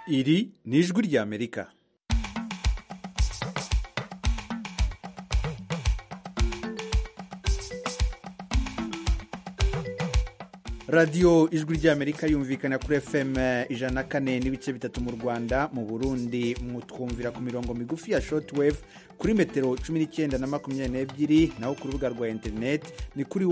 Iri ni ijwi ry'Amerika. radiyo ijwi ry'Amerika yumvikana kuri FM 104 n'ibice bitatu mu Rwanda. Mu Burundi mwutwumvira ku mirongo migufi ya shortwave kuri metero 19 na 22, naho ku rubuga rwa internet ni kuri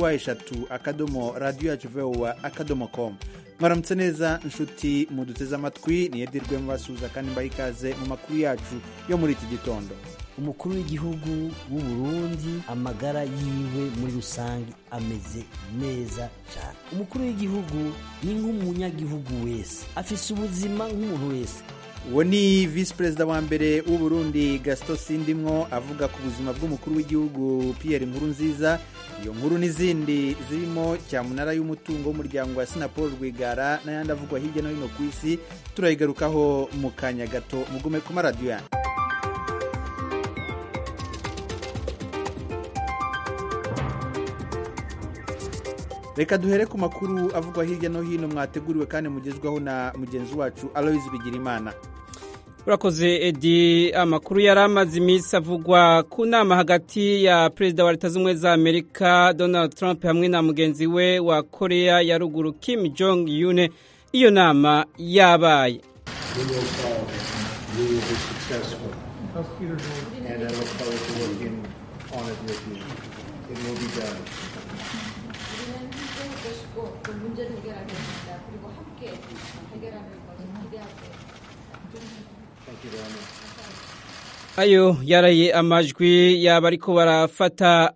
wa@radioyacu.com. Mwaramutse neza inshuti muduteze amatwi, niyedirwe mubasuza kandi mbaha ikaze mu makuru yacu yo muri iki gitondo. Umukuru w'igihugu w'u Burundi amagara yiwe muri rusangi ameze neza cyane. Umukuru w'igihugu ni nk'umunyagihugu wese, afise ubuzima nk'umuntu wese. Uwo ni Vice President wa mbere w'u Burundi Gaston Sindimwo avuga ku buzima bw'umukuru w'igihugu Pierre Nkurunziza. Iyo nkuru n'izindi zirimo cyamunara y'umutungo w'umuryango wa Sinapol Rwigara n'ayandi avugwa hirya no hino ku isi turayigarukaho mu kanya gato. Mugume ku maradiyo yanyu. Reka duhere ku makuru avugwa hirya no hino mwateguriwe kandi mugezwaho na mugenzi wacu Aloys Bigirimana. Urakoze Edi. Amakuru yaramaze iminsi avugwa ku nama hagati ya Perezida wa Leta Zunze za Amerika Donald Trump hamwe na mugenzi we wa Korea ya Ruguru Kim Jong Un. Iyo nama yabaye. Ayo yaraye amajwi y'abariko barafata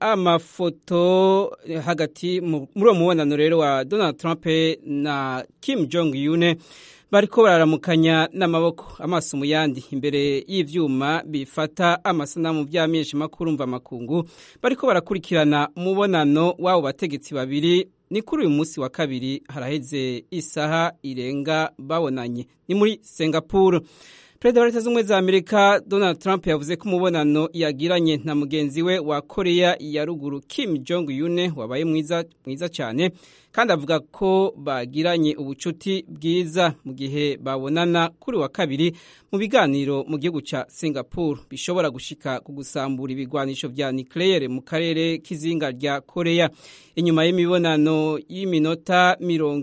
amafoto hagati muri uwo mubonano rero wa Donald Trump na Kim Jong Un. Bariko bararamukanya n'amaboko amaso mu yandi imbere y'ivyuma bifata amasanamu vy'amenshi makuru mva makungu. Bariko barakurikirana umubonano w'abo bategetsi babiri. Ni kuri uyu munsi wa kabiri, haraheze isaha irenga babonanye. Ni muri Singapore. Perezida wa Leta Zunze za Amerika Donald Trump yavuze ko umubonano yagiranye na mugenzi we wa Korea ya Ruguru Kim Jong Un wabaye mwiza cyane, kandi avuga ko bagiranye ubucuti bwiza mu gihe babonana kuri wa kabiri mu biganiro mu gihugu ca Singapore bishobora gushika ku gusambura ibigwanisho vya nucleaire mu karere k'izinga rya Korea. Inyuma y'imibonano y'iminota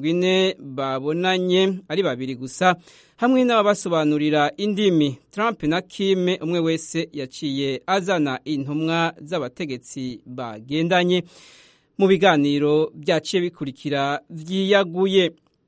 40 babonanye ari babiri gusa hamwe n'ababasobanurira indimi, Trump na Kim umwe wese yaciye azana intumwa z'abategetsi bagendanye mu biganiro byaciye bikurikira vyiyaguye.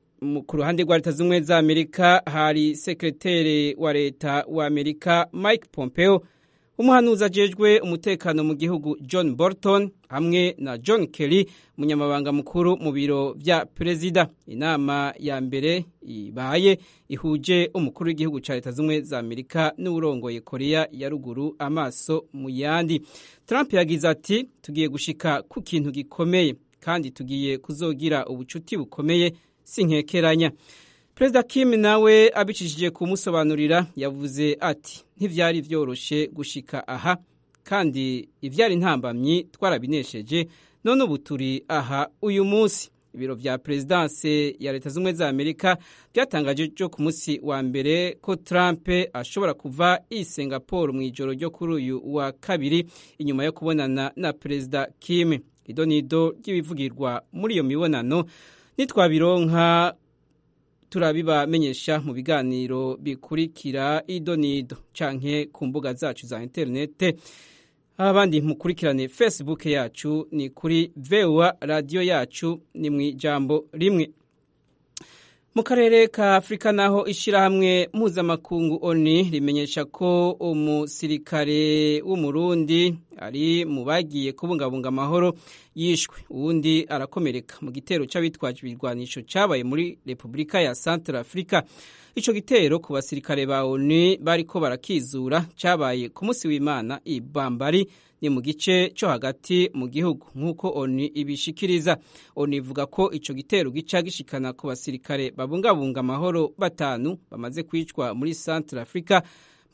Ku ruhande rwa Leta Zunze za Amerika hari sekreteri wa leta wa Amerika Mike Pompeo, umuhanuzi ajejwe umutekano mu gihugu John Bolton hamwe na John Kerry umunyamabanga mukuru mu biro vya perezida. Inama ya mbere ibaye ihuje umukuru w'igihugu ca Leta Zunze za Amerika n'urongoye Korea ya Ruguru amaso mu yandi. Trump yagize ati, tugiye gushika ku kintu gikomeye kandi tugiye kuzogira ubucuti bukomeye sinkekeranya. Perezida Kim nawe abicishije kumusobanurira yavuze ati, ntivyari vyoroshe gushika aha kandi ivyari ntambamyi twarabinesheje, none ubu turi aha uyu munsi. Ibiro vya Presidence ya Leta Zunze za Amerika byatangaje cyo ku munsi wa mbere ko Trump ashobora kuva i Singapore mu ijoro ryo kuri uyu wa kabiri inyuma yo kubonana na Perezida Kim. Idonido ry'ibivugirwa muri iyo mibonano nitwabironka turabibamenyesha mu biganiro bikurikira idonido canke ku mbuga zacu za internet. Abandi mukurikirane Facebook yacu ni kuri VOA radio yacu ni mwijambo rimwe. Mu karere ka Afrika naho ishirahamwe mpuzamakungu ONU rimenyesha ko umusirikare w'umurundi ari mu bagiye kubungabunga amahoro yishwe, uwundi arakomereka mu gitero c'abitwaje ibirwanisho cabaye muri Republika ya Central Africa. Ico gitero ku basirikare ba ONU bariko barakizura cabaye ku munsi w'Imana i Bambari, ni mu gice cyo hagati mu gihugu nk'uko ONU ibishikiriza. ONU ivuga ko ico gitero gica gishikana ku basirikare babungabunga amahoro batanu bamaze kwicwa muri Central Africa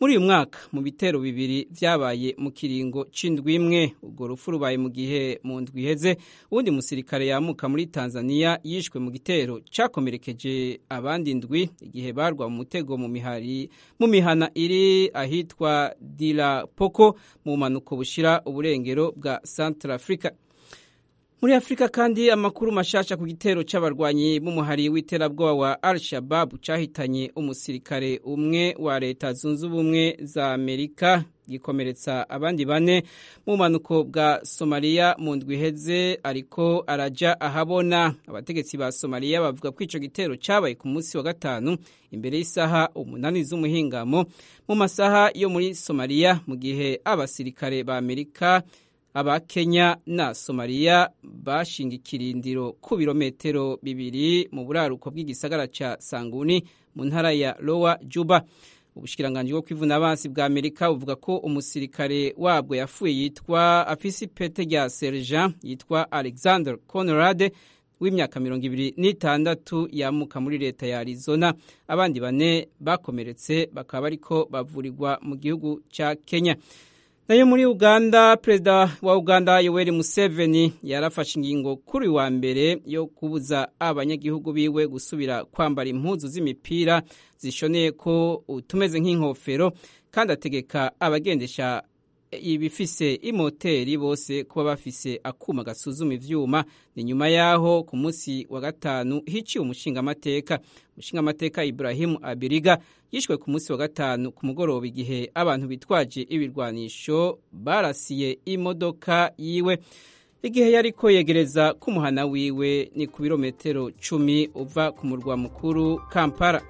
muri uyu mwaka mu bitero bibiri vyabaye mu kiringo c'indwi imwe. Urwo rupfu rubaye mu gihe mu ndwi iheze uwundi musirikare yamuka muri Tanzania yishwe mu gitero cakomerekeje abandi ndwi igihe barwa mu mutego mu mihana iri ahitwa Dilapoko mu manuko bushira uburengero bwa Centrafrica. Muri Afrika kandi amakuru mashasha ku gitero c'abarwanyi b'umuhari w'iterabwoba wa Al-Shabaab cahitanye umusirikare umwe wa Leta Zunze Ubumwe za Amerika gikomeretsa abandi bane mu manuko bwa Somalia mu ndwi iheze ariko araja ahabona. Abategetsi ba Somalia bavuga ko ico gitero cabaye ku munsi wa gatanu imbere y'isaha 8 z'umuhingamo mu masaha yo muri Somalia, mu gihe abasirikare ba Amerika aba Kenya na Somalia bashinga ikirindiro ku birometero 2 mu buraruko bw'igisagara ca Sanguni mu ntara ya Lower Juba. Ubushikiranganje bwo kwivuna abansi bwa Amerika buvuga ko umusirikare wabwo yapfuye yitwa afisi pete rya sergent yitwa Alexander Conrad w'imyaka 26 yamuka muri leta ya Arizona. Abandi bane bakomeretse bakaba bariko bavurirwa mu gihugu ca Kenya. Nayo muri Uganda, Perezida wa Uganda Yoweri Museveni yarafashe ingingo kuri wa mbere yo kubuza abanyagihugu biwe gusubira kwambara impuzu z'imipira zishoneye ko utumeze nk'inkofero, kandi ategeka abagendesha ibifise imoteri bose kuba bafise akuma gasuzuma ivyuma. Ni nyuma yaho ku munsi wa gatanu hiciye umushingamateka Ibrahim Abiriga yishwe ku munsi wa gatanu ku mugoroba igihe abantu bitwaje ibirwanisho barasiye imodoka yiwe igihe yariko yegereza ku muhana wiwe ni ku birometero 10 uva ku murwa mukuru Kampala.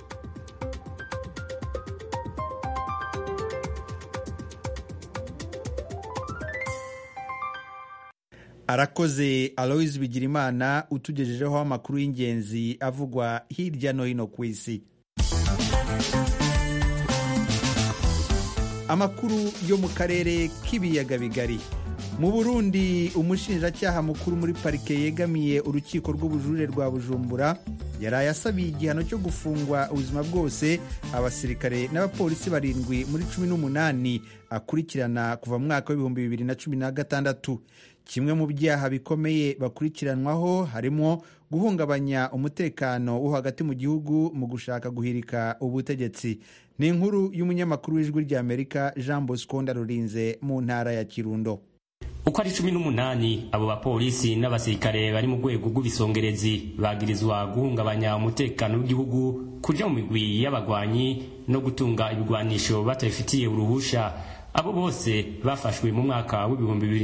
Arakoze Aloys Bigirimana utugejejeho amakuru y'ingenzi avugwa hirya no hino ku isi. Amakuru yo mu karere k'ibiyaga bigari. Mu Burundi, umushinjacyaha mukuru muri parike yegamiye urukiko rw'ubujurire rwa Bujumbura yaraye asabiye igihano cyo gufungwa ubuzima bwose abasirikare n'abapolisi 7 muri 18 akurikirana kuva mu mwaka wa 2016. Kimwe mu byaha bikomeye bakurikiranwaho harimo guhungabanya umutekano wo hagati mu gihugu mu gushaka guhirika ubutegetsi. Ni inkuru y'umunyamakuru w'Ijwi ry'Amerika Jean Bosco Ndarurinze mu ntara ya Kirundo. Uko ari 18 abo bapolisi n'abasirikare bari mu rwego rw'ibisongerezi bagirizwa guhungabanya umutekano w'igihugu, kuja mu migwi y'abagwanyi no gutunga ibigwanisho batafitiye uruhusha. Abo bose bafashwe mu mwaka wa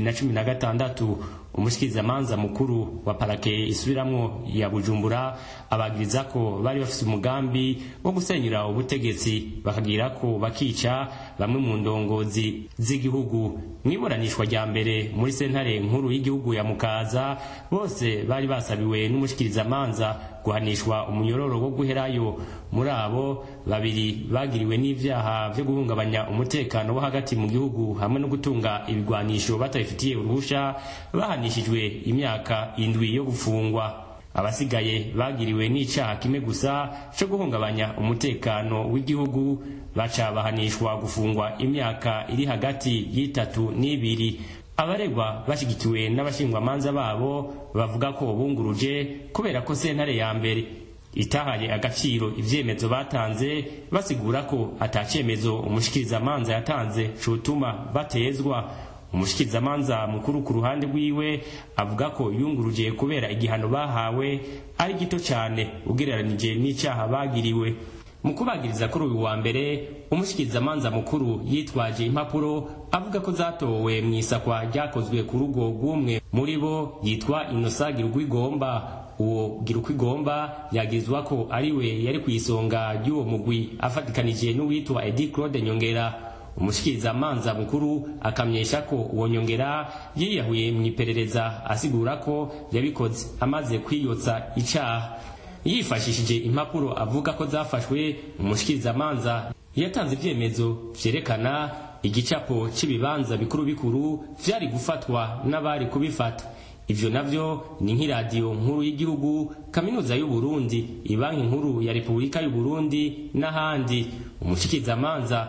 2016. Umushikirizamanza mukuru wa parake isubiramwo ya Bujumbura abagiriza ko bari bafise umugambi wo gusenyura ubutegetsi bakagira ko bakica bamwe mu ndongozi z'igihugu. Mwiburanishwa rya mbere muri sentare nkuru y'igihugu ya Mukaza, bose bari basabiwe n'umushikirizamanza guhanishwa umunyororo wo guherayo. Muri abo 2 bagiriwe n'ivyaha byo guhungabanya umutekano wo hagati mu gihugu hamwe no gutunga ibigwanisho batafitiye uruhusha, bahanishijwe imyaka 7 yo gufungwa. Abasigaye bagiriwe n'icaha kimwe gusa cyo guhungabanya umutekano w'igihugu, baca bahanishwa gufungwa imyaka iri hagati y'3 n'2. Abaregwa bashigikiwe n'abashingwamanza babo bavuga ko bunguruje kubera ko sentare ya mbere itahaye agaciro ivyemezo batanze, basigura ko atacemezo umushikirizamanza yatanze cotuma batezwa. Umushikirizamanza mukuru ku ruhande rwiwe avuga ko yunguruje kubera igihano bahawe ari gito cyane ugereranije n'icaha bagiriwe. Mu kubagiriza kuri uyu wa mbere, umushikirizamanza mukuru yitwaje impapuro avuga ko zatowe mu isakwa ryakozwe ku rugo rw'umwe muri bo yitwa Innocent Girukigomba. Uwo Girukigomba yagizwa ko ariwe yari kwisonga ry'uwo mugwi afatikanije n'uwitwa Edi Claude Nyongera. Umushikirizamanza mukuru akamyesha ko uwo Nyongera yiyahuye mu iperereza, asigura ko yabikoze amaze kwiyotsa icaha. Yifashishije impapuro avuga ko zafashwe, umushikirizamanza yatanze ivyemezo vyerekana igicapo c'ibibanza bikuru bikuru vyari gufatwa n'abari kubifata. Ivyo navyo ni nk'iradiyo nkuru y'igihugu, kaminuza y'u Burundi, ibanki nkuru ya Repubulika y'u Burundi n'ahandi. Umushikirizamanza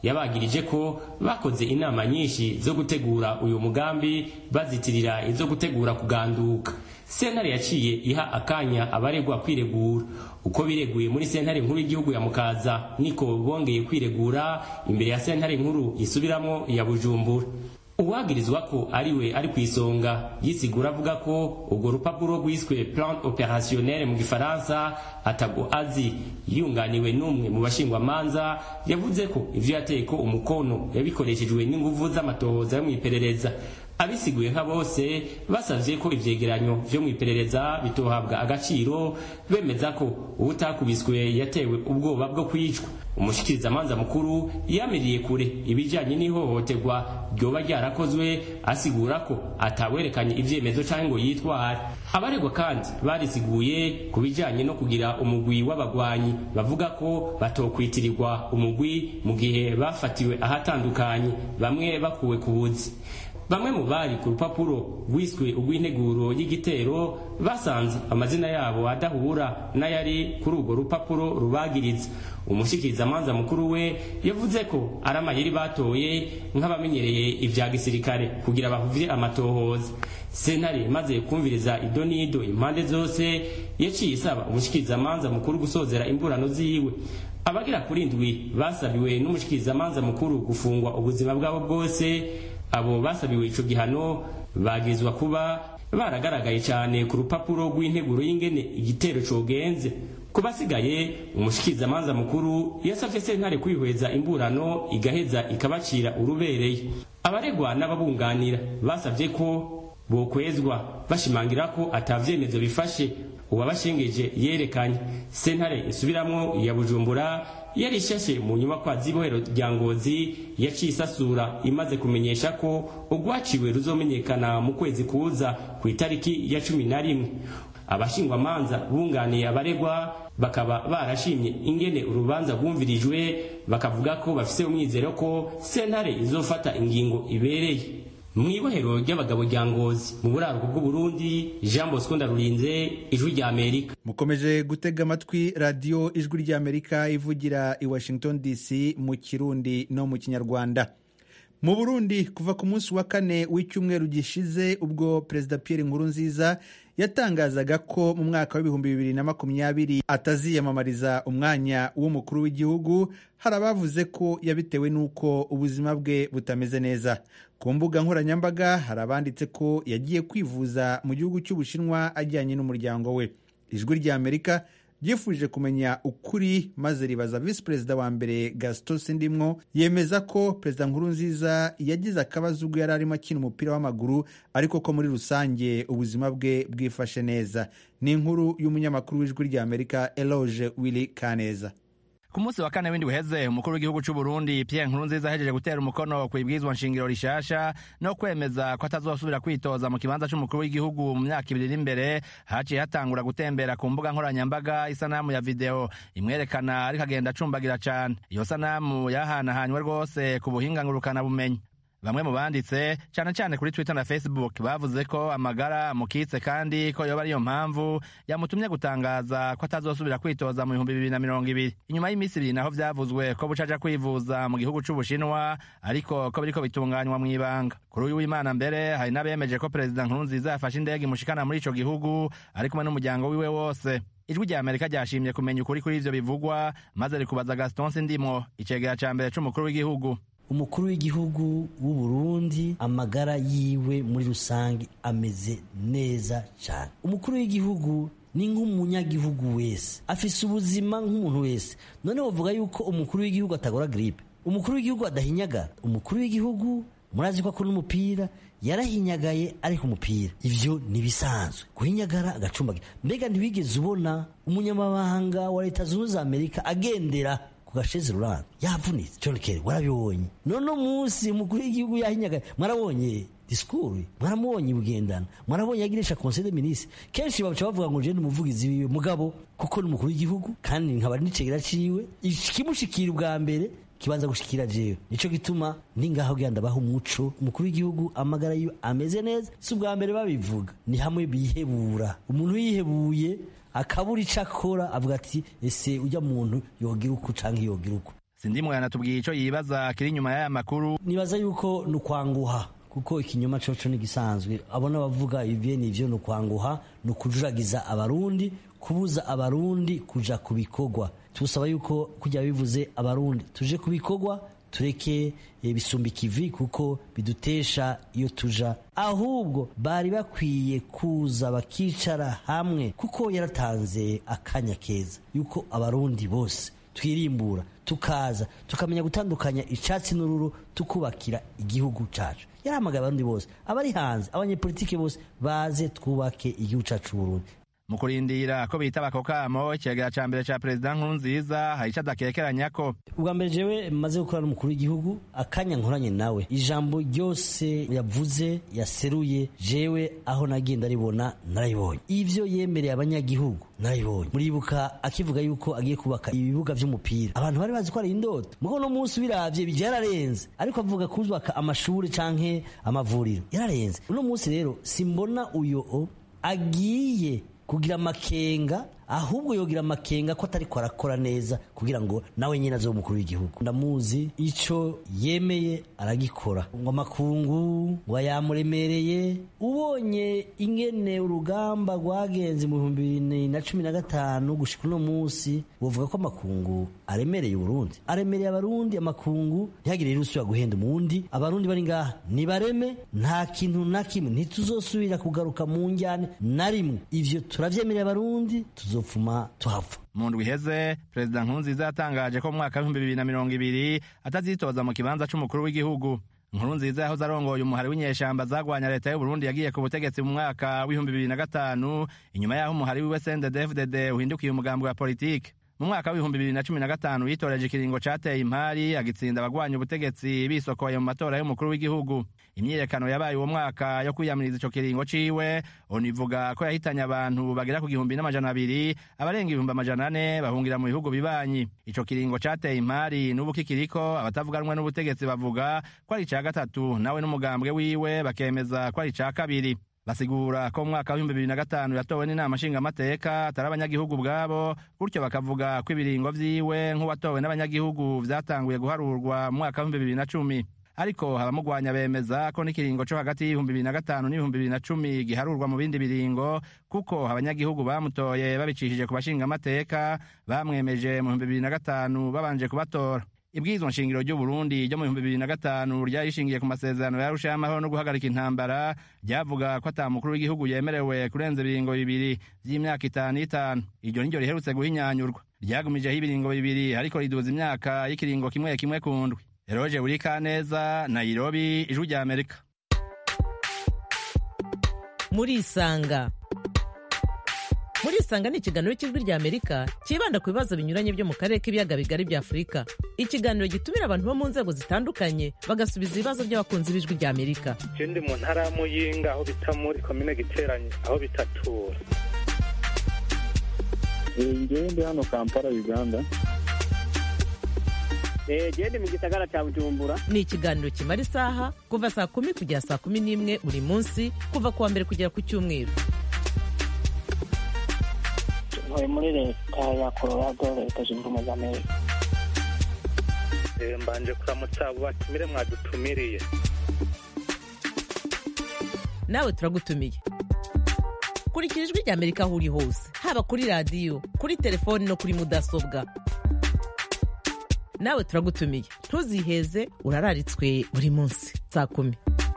yabagirije ko bakoze inama nyinshi zo gutegura uyu mugambi bazitirira izo gutegura kuganduka. Sentare yaciye iha akanya abaregwa kwiregura. Uko bireguye muri sentare nkuru y'igihugu ya Mukaza niko bongeye kwiregura imbere ya sentare nkuru isubiramo ya Bujumbura. Uwagirizwa ko ariwe ari kwisonga yisigura avuga ko ubwo rupapuro rwiswe plan opérationnel mu gifaransa atago azi. Yunganiwe n'umwe mu bashingwa manza yavuze ko ivyo yateye ko umukono yabikoreshejwe n'inguvu z'amatohoza yo mwiperereza. Abisiguye nka bose basavye ko ivyegeranyo vyo mwiperereza bitohabwa agaciro, bemeza ko ubutakubiswe yatewe ubwoba bwo kwicwa. Umushikirizamanza mukuru yamiriye kure ibijanye n'ihohoterwa ryoba ryarakozwe, asigura ko atawerekanye ivyemezo canke ngo yitware. Abaregwa kandi barisiguye ku bijanye no kugira umugwi w'abagwanyi, bavuga ko batokwitirirwa umugwi mu gihe bafatiwe ahatandukanye, bamwe bakuwe ku buzi. Bamwe mu bari ku rupapuro rwiswe urw'integuro y'igitero basanze amazina yabo adahura n'ayari kuri urwo rupapuro rubagiriza. Umushikirizamanza mukuru we yavuze ko ari amayeri batoye nk'abamenyereye ivya gisirikare kugira bahuvye amatohoza. Sentare maze kumviriza idonido impande zose yaciye isaba umushikirizamanza mukuru gusozera imburano ziwe. Abagira kuri ndwi basabiwe n'umushikirizamanza mukuru gufungwa ubuzima bwabo bwose. Abo basabiwe ico gihano bagizwa kuba baragaragaye cyane ku rupapuro rw'integuro y'ingene igitero cogenze. Kubasigaye umushikirizamanza mukuru yasavye sentare kwihweza imburano igaheza ikabacira urubereye. Abaregwa n'ababunganira basavye ko bokwezwa bashimangira ko atavyemezo bifashe uwabashengeje yerekanye. Sentare isubiramwo ya Bujumbura yari ishashe mu nyubakwa z'ibohero rya Ngozi yaciye isasura imaze kumenyesha ko urwaciwe ruzomenyekana mu kwezi kuza ku itariki ya 11. Abashingwa manza bunganiye abaregwa bakaba barashimye ingene urubanza rwumvirijwe, bakavuga ko bafise umwizero ko sentare izofata ingingo ibereye. Mwibohero ry'abagabo rya Ngozi mu buraruko bw'u Burundi, Jean Bosco Ndarurinze, Ijwi rya Amerika. Mukomeje gutega amatwi radio Ijwi rya Amerika ivugira i Washington DC mu Kirundi no mu Kinyarwanda. Mu Burundi kuva ku munsi wa kane w'icyumweru gishize ubwo Perezida Pierre Nkurunziza yatangazaga ko mu mwaka wa 2020 ataziyamamariza umwanya w'umukuru w'igihugu, harabavuze ko yabitewe nuko ubuzima bwe butameze neza. Ku mbuga nkoranyambaga harabanditse ko yagiye kwivuza mu gihugu cy'Ubushinwa ajyanye n'umuryango we. Ijwi rya Amerika ryifuje kumenya ukuri maze ribaza Vice Perezida wa mbere Gaston Sindimwo, yemeza ko Perezida Nkurunziza yagize akabazo ubwo yari arimo akina umupira w'amaguru, ariko ko muri rusange ubuzima bwe bwifashe neza. Ni inkuru y'umunyamakuru w'Ijwi rya Amerika Eloge Willy Kaneza. Ku munsi wa kane w'indwi uheze umukuru w'igihugu cy'u Burundi Pierre Nkurunziza ahejeje gutera umukono ku ibwirizwa nshingiro rishasha no kwemeza ko atazosubira kwitoza mu kibanza cy'umukuru w'igihugu mu myaka 2 imbere, haciye hatangura gutembera ku mbuga nkoranyambaga isanamu ya video imwerekana ariko agenda acumbagira cyane. Iyo sanamu yahanahanywe rwose ku buhinga ngurukana bumenyi. Bamwe mu banditse cyane kuri Twitter na Facebook bavuze ko amagara amukitse kandi ko yoba ariyo mpamvu yamutumye gutangaza ko atazosubira kwitoza mu 2020. Inyuma y'imisi 2 naho vyavuzwe ko bucaja kwivuza mu gihugu c'Ubushinwa, ariko ko biriko bitunganywa mu ibanga. Kuri uyu w'Imana mbere hari nabemeje ko Perezida Nkurunziza yafashe indege imushikana muri ico gihugu ari kumwe n'umuryango wiwe wose. Ijwi rya Amerika ryashimye kumenya ukuri kuri ivyo bivugwa maze rikubaza Gaston Sindimwo, icegera ca mbere c'umukuru w'igihugu. Umukuru w'igihugu w'u Burundi amagara yiwe muri rusangi ameze neza cyane. Umukuru w'igihugu ni nk'umunyagihugu wese, afise ubuzima nk'umuntu wese. None bavuga yuko umukuru w'igihugu atagora grippe, umukuru w'igihugu adahinyagara. Umukuru w'igihugu murazi ko akora umupira, yarahinyagaye ariko umupira ivyo nibisanzwe. Guhinyagara agacumbagira. Mbega ntibigeze ubona umunyamabanga wa Leta Zunze Amerika agendera kugasheze rurana yavunitse? John Kerry warabibonye. None munsi umukuru w'igihugu yahinyagaye, mwarabonye discours, mwaramubonye bugendana, mwarabonye yagirisha conseil des ministres. Kenshi bavuga bavuga ngo je n'umuvugizi wiwe, mugabo kuko n'umukuru w'igihugu kandi nkaba n'icegera ciwe, ikimushikira ubwa mbere kibanza gushikira jewe. Nico gituma ningaho genda baho umuco umukuru w'igihugu amagara yiwe ameze neza. Si ubwa mbere babivuga, ni hamwe bihebura. Umuntu yihebuye akabura icakora avuga ati ese ujya muntu yogira uko canke yogira uko. Sindimwe yanatubwiye ico yibaza kiri inyuma y'aya makuru. Nibaza yuko nukwanguha kuko ikinyoma coco nigisanzwe abona bavuga ibyo nivyo nukwanguha nukujuragiza abarundi kubuza abarundi kuja kubikogwa. Tusaba yuko kujya bivuze abarundi tuje kubikogwa tureke bisumba ikivi kuko bidutesha iyo tuja, ahubwo bari bakwiye kuza bakicara hamwe kuko yaratanze akanya keza yuko abarundi bose twirimbura tukaza tukamenya gutandukanya icatsi n'ururu tukubakira igihugu cacu. Yarahamagaye abarundi bose abari hanze abanyepolitike bose baze twubake igihugu cacu Burundi. Mu kurindira ko bitaba ako kamo ikigega ca mbere ca Perezida Nkurunziza hari ico adakekeranyako. Ubwa mbere jewe maze gukora n'umukuru w'igihugu akanya nkoranye nawe ijambo ryose yavuze yaseruye jewe aho nagenda ribona narayibonye, ivyo yemereye abanyagihugu narayibonye. Muribuka akivuga yuko agiye kubaka ibibuga vy'umupira abantu bari bazi ko ari indoto, mugo no munsi biravye byararenze, ariko avuga kuzubaka amashuri canke amavuriro yararenze. Uno munsi rero simbona uyo agiye kugira makenga, ahubwo yogira amakenga ko atari ko arakora neza kugira ngo nawe nyine azobe umukuru w'igihugu. Ndamuzi ico yemeye aragikora, ngo amakungu ngo yamuremereye. Ubonye ingene urugamba rwagenze mu 2015 gushika uno munsi wovuga ko amakungu aremereye Burundi, aremereye abarundi. Amakungu ntihagire rusubira guhenda umundi, abarundi bari ngaha nibareme, nta kintu na kimwe ntituzosubira kugaruka mu njyane na rimwe. Ivyo turavyemereye abarundi tuzopfuma tuhava. Mu ndwi iheze Perezida Nkurunziza yatangaje ko mu mwaka wa 2020 atazitoza mu kibanza c'umukuru w'igihugu. Nkurunziza yahoze arongoye umuhari w'inyeshamba zagwanya leta y'u Burundi yagiye ku butegetsi mu mwaka wa 2005 inyuma yaho umuhari wiwe CNDD-FDD uhindukiye umugambi wa politike. Mu mwaka wa 2015 yitoreje ikiringo cateye impari agitsinda abagwanya ubutegetsi bisokoye mu matora y'umukuru w'igihugu. Imyiyerekano yabaye uwo mwaka yo kwiyamiriza ico kiringo ciwe onivuga ko yahitanye abantu bagera ku 1,200, abarenga 400 bahungira mu bihugu bibanyi. Ico kiringo cateye impari n'ubu kikiriko, abatavuganwe n'ubutegetsi bavuga ko ari ca gatatu, nawe n'umugambwe wiwe bakemeza ko ari ca kabiri. Basigura ko mu mwaka wa 2005 yatowe n'inama nshingamateka atari abanyagihugu bwabo, gutyo bakavuga ko ibiringo vyiwe nk'uwatowe n'abanyagihugu vyatanguye guharurwa mu mwaka wa 2010. Ariko abamugwanya bemeza ko n'ikiringo co hagati y'ibihumbi 2005 n'ibihumbi 2010 giharurwa mu bindi biringo, kuko abanyagihugu bamutoye babicishije ku bashingamateka bamwemeje mu 2005 babanje kubatora. Ibwirizwa nshingiro ry'u Burundi ryo mu 2005 ryari rishingiye ku masezerano yarusha y'amahoro no guhagarika intambara, ryavuga ko ata mukuru w'igihugu yemerewe kurenza ibiringo bibiri vy'imyaka 5. Iryo niryo riherutse guhinyanyurwa, ryagumijeho ibiringo bibiri ariko riduza imyaka y'ikiringo kimwe kimwe ku ndwi. Eroje Urikaneza, Nairobi, Ijwi rya Amerika. Murisanga ni ikiganiro cy'Ijwi rya Amerika kibanda ku bibazo binyuranye byo mu karere k'ibiyaga bigari bya Afurika. Ikiganiro gitumira abantu bo mu nzego zitandukanye bagasubiza ibibazo by'abakunzi b'Ijwi rya Amerika. Je ndi mu ntara ya Muyinga aho bita muri komine Giteranye aho bitatura. Ndi hano Kampala, Uganda. Ndi mu gisagara cya Bujumbura. Ni ikiganiro kimara isaha kuva saa 10 kugera saa 11 buri munsi, kuva kuwa mbere kugera ku cyumweru. Ntuye muri leta ya Colorado, leta zunze ubumwe za Amerika. Mbanje kuramutsa abo batumire mwadutumiriye. Nawe turagutumiye. Kurikira Ijwi rya Amerika aho uri hose, haba kuri radio, kuri telefone no kuri mudasobwa. Nawe turagutumiye, ntuziheze, urararitswe buri munsi saa 10.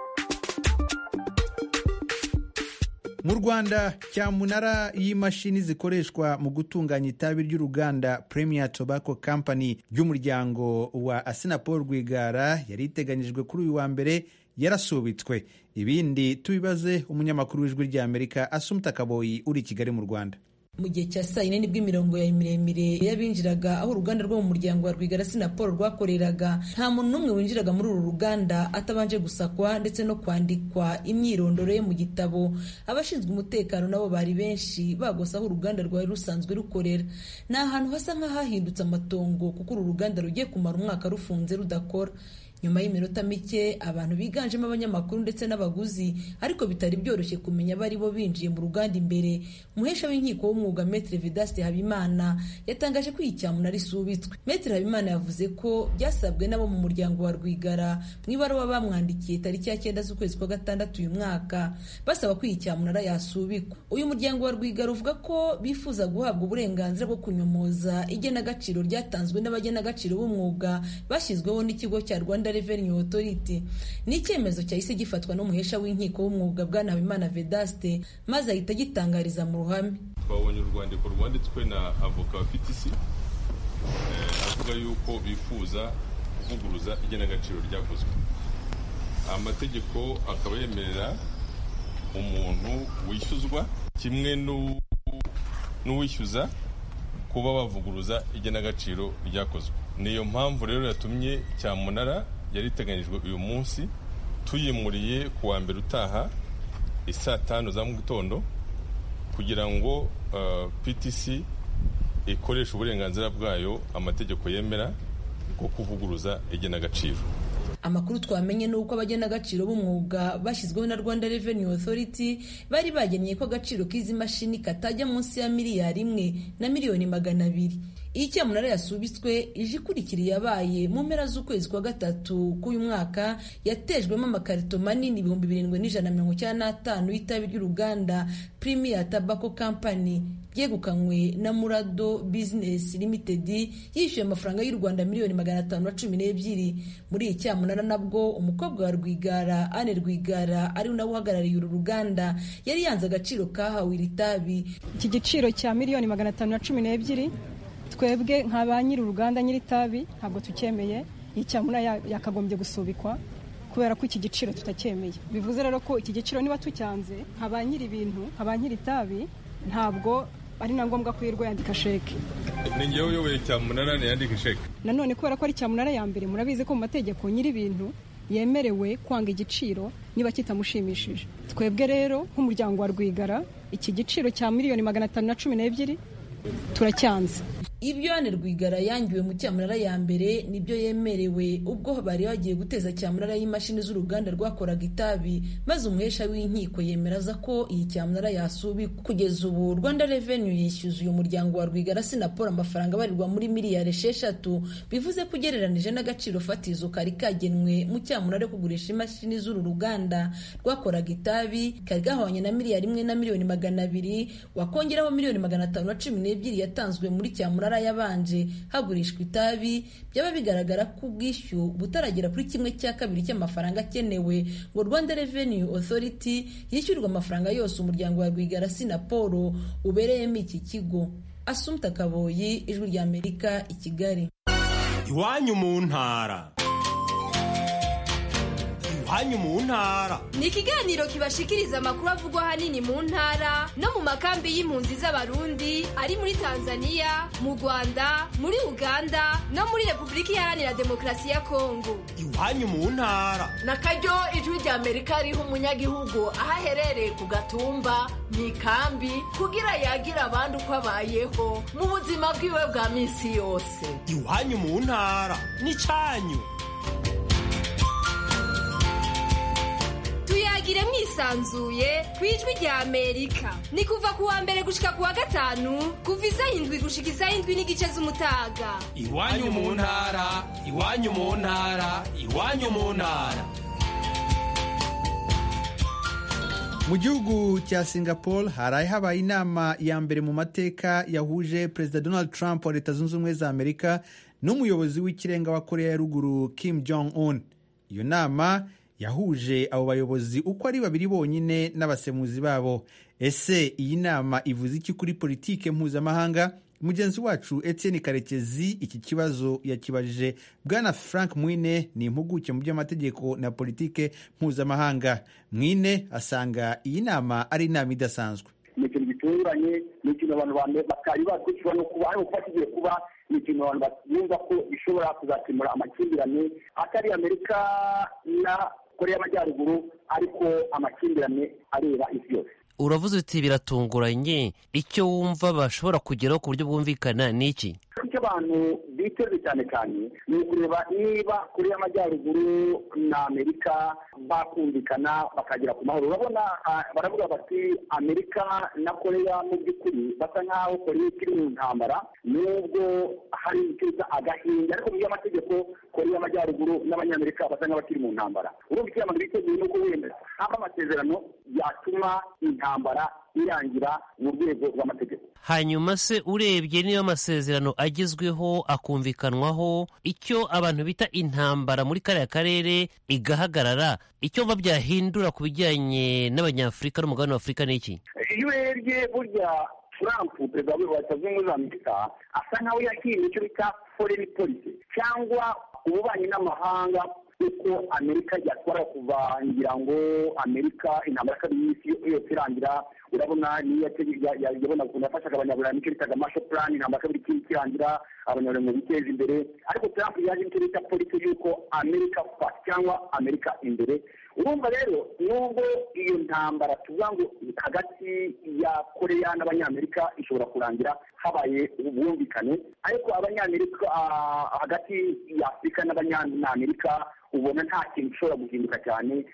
Mu Rwanda, cyamunara y'imashini zikoreshwa mu gutunganya itabi ry'uruganda Premier Tobacco Company ry'umuryango wa Assinapol Rwigara yari iteganyijwe kuri uyu wa mbere yarasubitswe. Ibindi tubibaze umunyamakuru w'Ijwi rya Amerika Assumpta Kaboyi uri Kigali mu Rwanda. Mu gihe cya saa 4 nibwo imirongo ya miremire y'abinjiraga aho uruganda rwo mu muryango wa Rwigara Assinapol rwakoreraga, nta muntu n'umwe winjiraga muri uru ruganda atabanje gusakwa ndetse no kwandikwa imyirondoro ye mu gitabo. Abashinzwe umutekano nabo bari benshi bagose aho uruganda rwari rusanzwe rukorera. Ni ahantu hasa nk'ahahindutse amatongo kuko uru ruganda rugiye kumara umwaka rufunze rudakora. nyuma y'iminota mike abantu biganjemo abanyamakuru ndetse n'abaguzi ariko bitari byoroshye kumenya abari bo binjiye mu ruganda imbere. Umuhesha w'inkiko w'umwuga Maître Vedaste Habimana yatangaje ko iyi cyamunara isubitswe. Maître Habimana yavuze ko byasabwe n'abo mu muryango wa Rwigara mu ibaruwa bamwandikiye tariki ya 9 z'ukwezi kwa gatandatu uyu mwaka basaba ko iyi cyamunara yasubikwa. Uyu muryango wa Rwigara uvuga ko bifuza guhabwa uburenganzira bwo kunyomoza igenagaciro ryatanzwe n'abagenagaciro b'umwuga bashyizweho n'ikigo cya Rwanda Revenue Authority. Ni icyemezo cyahise gifatwa n'umuhesha w'inkiko w'umwuga Bwana Habimana Vedaste maze ahita gitangariza mu ruhame. Twabonye urwandiko rwanditswe na avoka wa PTC avuga yuko bifuza kuvuguruza igenagaciro ryakozwe. Amategeko akaba yemerera umuntu wishyuzwa kimwe n'uwishyuza kuba bavuguruza igenagaciro ryakozwe. Niyo mpamvu rero yatumye cyamunara yari iteganyijwe uyu munsi tuyimuriye ku wa mbere utaha isaa 5 za mu gitondo kugira ngo PTC ikoresha uburenganzira bwayo amategeko yemera bwo kuvuguruza igenagaciro. Amakuru twamenye ni uko abagenagaciro b'umwuga bashyizweho na Rwanda Revenue Authority bari bagennye ko agaciro k'izi mashini katajya munsi ya miliyari 1 na miliyoni 200. Iyi cyamunara yasubitswe ije ikurikiriye yabaye mu mpera z'ukwezi kwa gatatu k'uyu mwaka yatejwemo amakarito manini 2195 y'itabi ry'uruganda Premier Tobacco Company ryegukanywe na Murado Business Limited yishyuye amafaranga y'u Rwanda miliyoni 512. Muri iyi cyamunara nabwo umukobwa wa Rwigara Anne Rwigara ari nawe uhagarariye uru ruganda yari yanze agaciro kahawe iri tabi. Iki giciro cya miliyoni 512 twebwe nka ba nyiri uruganda nyiri tabi ntabwo tucyemeye. Iyi cyamunara yakagombye gusubikwa kubera ko iki giciro tutacyemeye. Bivuze rero ko iki giciro niba tucyanze nka ba nyiri ibintu nka ba nyiri tabi ntabwo ari na ngombwa ko yirwa yandika sheke. Ni ngewe uyoboye cyamunara yandika sheke. Nanone kubera ko ari cyamunara ya mbere murabizi ko mu mategeko nyiri ibintu yemerewe kwanga igiciro niba kitamushimishije. Twebwe rero nk'umuryango wa Rwigara iki giciro cya miliyoni 512 turacyanze. Ibyo Anne Rwigara yangiwe mu cyamunara ya mbere nibyo yemerewe ubwo bari bagiye guteza cyamunara y'imashini z'uruganda rwakoraga itabi maze umuhesha w'inkiko yemeraza ko iyi cyamunara yasubikwa. Kugeza ubu Rwanda Revenue yishyuza uyu muryango wa Rwigara Sinapol amafaranga barirwa muri miliyari 6 bivuze ko ugereranije n'agaciro fatizo kari kagenwe mu cyamunara kugurisha imashini z'uru ruganda rwakoraga itabi kari gahwanye na miliyari 1 na miliyoni 200 wakongeraho miliyoni 512 yatanzwe muri cyamunara yabanje hagurishwa itabi byaba bigaragara ko ubwishyu butaragera kuri 1/2 cy'amafaranga akenewe ngo Rwanda Revenue Authority yishyurwa amafaranga yose umuryango wa Rwigara Sinapol ubereyemo iki kigo. Assumpta Kaboyi, Ijwi rya Amerika, i Kigali. Iwanyu mu ntara. Iwanyu mu ntara ni ikiganiro kibashikiriza amakuru avugwa hanini mu ntara no mu makambi y'impunzi z'abarundi ari muri Tanzania, mu Rwanda, muri Uganda no muri Repubulika Iharanira Demokarasi ya Kongo. Iwanyu mu ntara na karyo Ijwi rya Amerika riha umunyagihugu aho aherereye ku gatumba mu ikambi kugira yagira abandi uko abayeho mu buzima bwiwe bwa minsi yose. Iwanyu mu ntara ni cyanyu. Tuyagire mwisanzuye ku Ijwi rya Amerika. Ni kuva ku wa mbere gushika ku wa gatanu kuva 7 gushika 7 n'igice z'umutaga. Iwanyu mu ntara, iwanyu mu ntara, iwanyu mu ntara. Mu gihugu cya Singapore haraye habaye inama ya mbere mu mateka yahuje Perezida Donald Trump wa Leta Zunze Ubumwe za Amerika n'umuyobozi w'ikirenga wa Korea ya Ruguru Kim Jong-un. Iyo nama yahuje abo bayobozi uko ari babiri bonyine n'abasemuzi babo. Ese iyi nama ivuze iki kuri politike mpuzamahanga? Mugenzi wacu Etienne Karekezi iki kibazo yakibajije Bwana Frank Mwine, ni impuguke mu by'amategeko na politike mpuzamahanga. Mwine asanga iyi nama ari inama idasanzwe. Ni ikintu gitunguranye, ni ikintu abantu bakari bakwishyura no kuba ariko kigiye kuba ni ikintu abantu bumva ko bishobora kuzakemura amakimbirane atari Amerika na Korea y'Amajyaruguru ariko amakimbirane areba isi yose. Uravuze uti biratunguranye, icyo wumva bashobora kugeraho ku buryo bwumvikana ni iki? Icyo abantu biteze cyane cyane ni ukureba niba Korea y'Amajyaruguru na Amerika bakumvikana bakagera ku mahoro. Urabona baravuga bati Amerika na Korea mu by'ukuri basa nk'aho Korea ikiri mu ntambara, nubwo hari ikiza agahinda, ariko mu by'amategeko Korea y'Amajyaruguru n'Abanyamerika basa nk'abakiri mu ntambara. Urumva icyo Amerika iteguye nuko wenda haba amasezerano yatuma intambara irangira mu rwego rw'amategeko. Hanyuma se urebye niyo amasezerano agezweho akumvikanwaho, icyo abantu bita intambara muri kariya karere igahagarara, icyo byahindura ku bijyanye n'Abanyafurika n'umugabane wa Afurika ni iki? Iyo urebye burya Trump perezida wa Leta Zunze Ubumwe za Amerika asa nkaho yahiye icyo bita foreign policy cyangwa ububanyi n'amahanga, uko Amerika yatwara kuva ngira ngo Amerika intambara kabiri y'isi yose irangira. Urabona niyo yabona ukuntu yafashaga abanyaburayi nicyo bitaga Marshall Plan, intambara kabiri ikirangira abanyaburayi mu biteza imbere, ariko Trump yaje nicyo bita polisi y'uko America first cyangwa Amerika imbere. Urumva rero nubwo iyo ntambara tuvuga ngo hagati ya Korea n'Abanyamerika ishobora kurangira habaye ubwumvikane, ariko Abanyamerika hagati ya Afurika n'Abanyamerika ubona nta kintu gishobora guhinduka cyane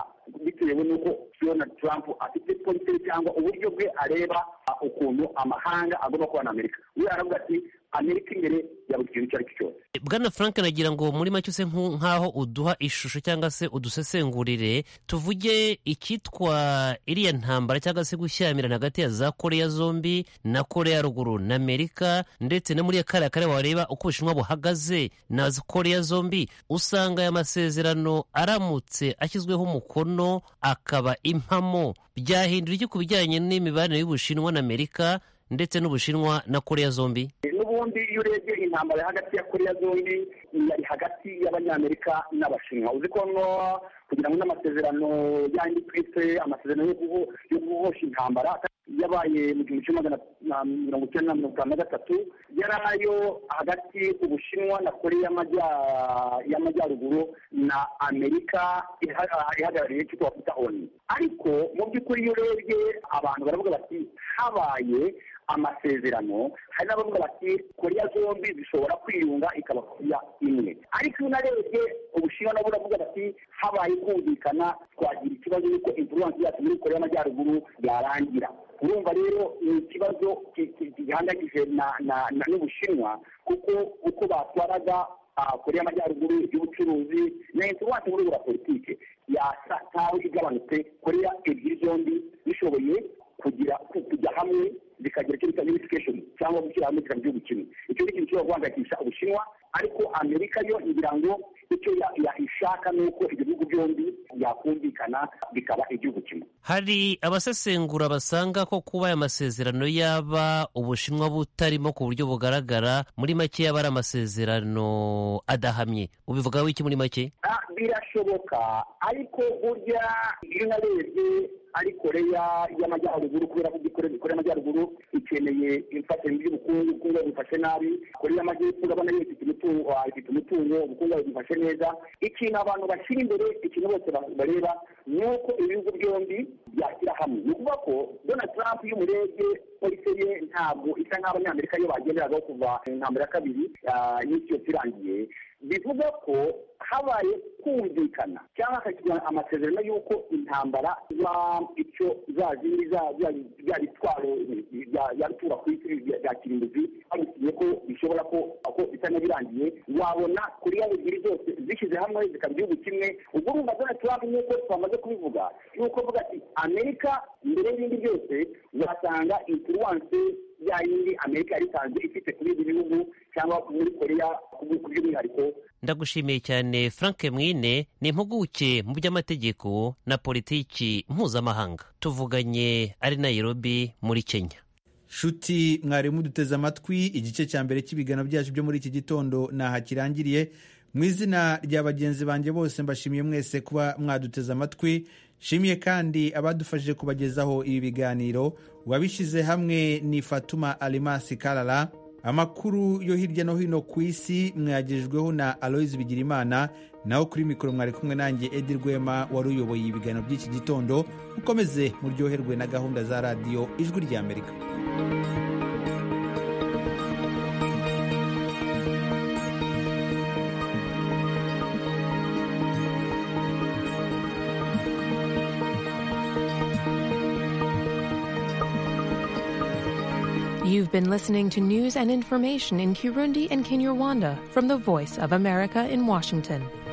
bitewe n'uko Donald Trump afite polisi cyangwa uburyo bwe areba ukuntu amahanga agomba kubana na Amerika. We aravuga ati Amerika imbere ya buri kintu icyo ari cyo cyose. Bwana Frank, nagira ngo muri make use nk'aho uduha ishusho cyangwa se udusesengurire, tuvuge icyitwa iriya ntambara cyangwa se gushyamirana hagati ya za Korea zombi na Korea ya ruguru na Amerika, ndetse no muri kariya kare wareba uko Ubushinwa buhagaze na Korea zombi, usanga aya masezerano aramutse ashyizweho umukono akaba impamo, byahindura iki ku bijyanye n'imibanire y'Ubushinwa na Amerika ndetse n'Ubushinwa na Korea zombi? N'ubundi iyo urebye intambara hagati ya Korea zombi yari hagati y'Abanyamerika n'Abashinwa. Uzi ko kugira ngo n'amasezerano yandi twise amasezerano yo guhosha intambara yabaye mu 1953 yari ayo hagati Ubushinwa na Korea y'Amajyaruguru na Amerika ihagarariye icyo twita ONU. Ariko mu by'ukuri iyo urebye abantu baravuga bati habaye amasezerano, hari n'abavuga bati Korea zombi zishobora kwiyunga ikaba Korea imwe. Ariko iyo unarebye Ubushinwa nabo buravuga bati habaye kumvikana twagira ikibazo yuko influence yacu muri Korea y'Amajyaruguru yarangira. Urumva rero ni ikibazo gihangayikishije n'Ubushinwa, kuko uko batwaraga Korea y'Amajyaruguru y'ubucuruzi na influence muri bwa politike yasa nkaho igabanutse. Korea ebyiri zombi bishoboye kujya hamwe bikagira icyo bita unification cyangwa gushyira hamwe zikaba igihugu kimwe. Icyo ni ikintu gishobora guhangayikisha Ubushinwa, ariko Amerika yo ngira ngo icyo yashaka ni uko ibihugu byombi byakumvikana bikaba igihugu kimwe. Hari abasesengura basanga ko kuba aya masezerano yaba Ubushinwa butarimo ku buryo bugaragara, muri make yaba ari amasezerano adahamye. Ubivugaho iki muri make? Birashoboka, ariko burya iyo unarebye ari Korea y'Amajyaruguru, kubera ko Korea y'Amajyaruguru ikeneye imfatanye by'ubukungu bifashe nabi. Korea y'Amajyepfo urabona yo ifite umutungo ubukungu bifashe neza. Ikintu abantu bashyira imbere, ikintu bose bareba ni uko ibihugu byombi byashyira hamwe. Ni ukuvuga ko Donald Trump iyo umurebye polisi ye ntabwo isa nk'Abanyamerika iyo bagenderagaho kuva intambara ya kabiri y'isi yose irangiye. Bivuga ko habaye kumvikana cyangwa hakagirwa amasezerano y'uko intambara icyo zazindi bya bitwaro yatura ku isi bya kirimbuzi bamusiye ko bishobora ko bisa n'abirangiye, wabona Korea ebyiri zose zishyize hamwe zikaba igihugu kimwe. ubwo urumva Donald Trump nk'uko twamaze kubivuga yuko avuga ati Amerika mbere y'ibindi byose wasanga influence ya yindi Amerika yari isanzwe ifite kuri ibi bihugu cyangwa muri Korea ku by'umwihariko. Ndagushimiye cyane Frank Mwine, ni impuguke mu by'amategeko na politiki mpuzamahanga. Tuvuganye ari Nairobi muri Kenya. Shuti mwari muduteze amatwi, igice cya mbere cy'ibigano byacu byo muri iki gitondo naha kirangiriye. Mu izina rya bagenzi banjye bose mbashimiye mwese kuba mwaduteze amatwi. Shimiye kandi abadufashije kubagezaho ibi biganiro. Wabishyize hamwe ni Fatuma Alimasi Kalala. Amakuru yo hirya no hino ku isi mwagejejweho na Aloise Bigirimana, naho kuri mikoro mwari kumwe nanjye Edi Rwema wari uyoboye ibiganiro by'iki gitondo. Mukomeze muryoherwe na gahunda za radiyo Ijwi ry'Amerika. You've been listening to news and information in Kirundi and Kinyarwanda from the Voice of America in Washington.